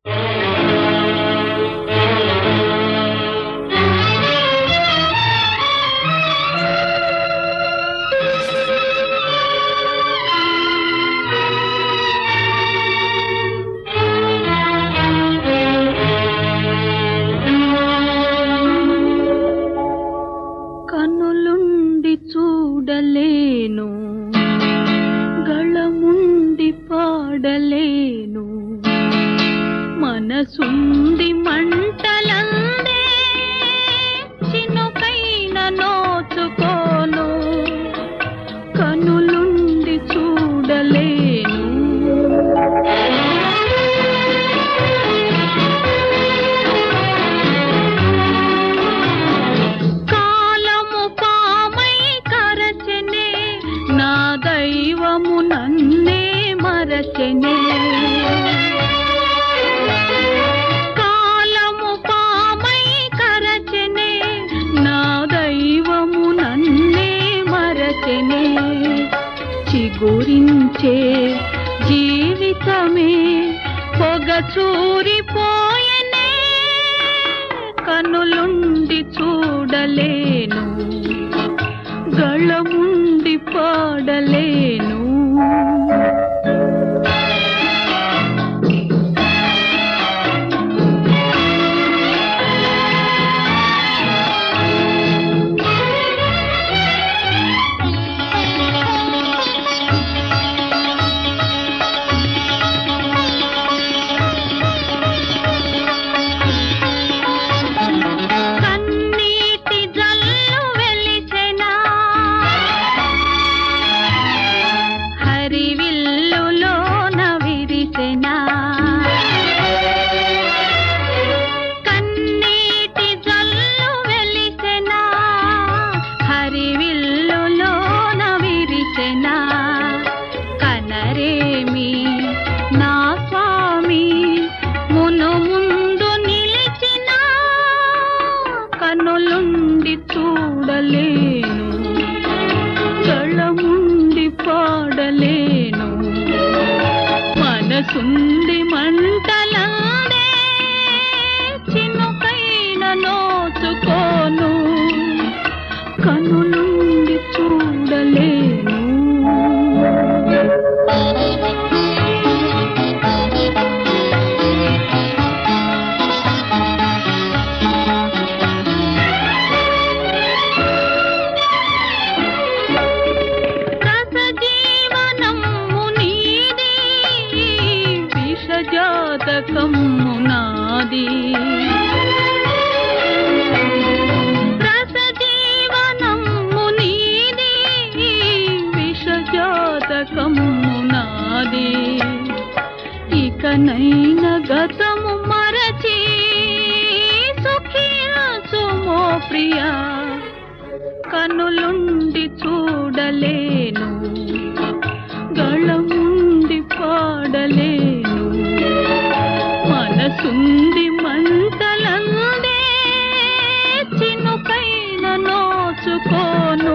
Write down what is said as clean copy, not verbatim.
కనులుండి చూడలేను, గళముండి పాడలేను, మనసుండి మంటలందే చినుకైన నోచుకోను. కనులుండి చూడలేను, కాలము పామై కరచెనే, నా దైవము నన్నే మరచెనే. కాలము పామై కరచెనే, నా దైవము నన్నే మరచెనే. చిగురించే జీవితమే పొగ చూరిపోయెనే. కనులుండి చూడలేను, గళముండి పాడలేను. కన్నీటి జల్లు వెలిచెనా, హరివిల్లులోన విరిచెనా. కన్నీటి జల్లు వెలిచెనా, హరివిల్లులోన విరిచెనా. కనరేమి నా స్వామి మును ముందు నిలిచిన. కనులుండి చూడలేను, గళముండి పాడలేను, మనసుండి మంటలందే చినుకైన నోచుకోను. కనులుండి చూడలేను. రసజీవనము నీది, విషజాతకము నాది. రసజీవనము నీది, విషజాతకము నాది. ఇకనైన గతము మరచి సుఖించుమో ప్రియా. కనులుండి చూడలేను, గళముండి పాడలేను, మనసుండి మంటలందే చినుకైన నోచుకోను.